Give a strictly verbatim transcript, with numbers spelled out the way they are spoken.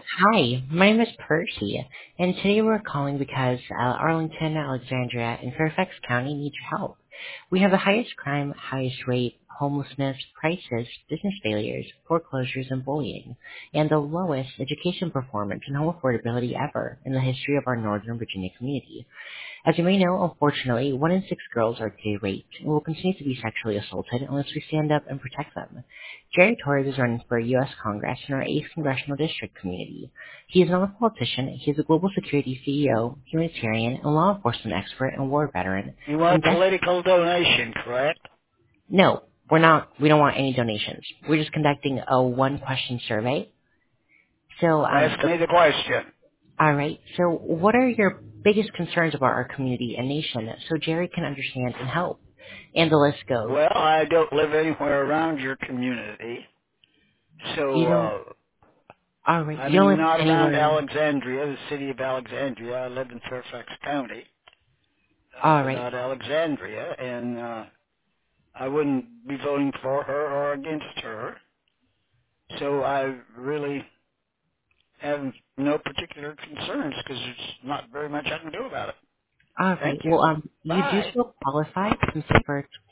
Hi, my name is Percy, and today we're calling because uh, Arlington, Alexandria, and Fairfax County need your help. We have the highest crime, highest rate, homelessness, prices, business failures, foreclosures, and bullying, and the lowest education performance and home affordability ever in the history of our Northern Virginia community. As you may know, unfortunately, one in six girls are today raped and will continue to be sexually assaulted unless we stand up and protect them. Jerry Torres is running for U S Congress in our eighth Congressional District community. He is not a politician. He is a global security C E O, humanitarian, and law enforcement expert and war veteran. You want And a des- political donation, correct? no, we're not. We don't want any donations. We're just conducting a one-question survey. So, um, Ask me the question. all right. So, what are your biggest concerns about our community and nation so Jerry can understand and help? And the list goes. Well, I don't live anywhere around your community, You so don't. uh, All right. You don't I'm live not around anywhere. Alexandria, the city of Alexandria. I live in Fairfax County, uh, All but right. not Alexandria, and uh, I wouldn't be voting for her or against her. So I really have no particular concerns because there's not very much I can do about it. All Thank right. you. Well, um, you do Bye. still qualify since you first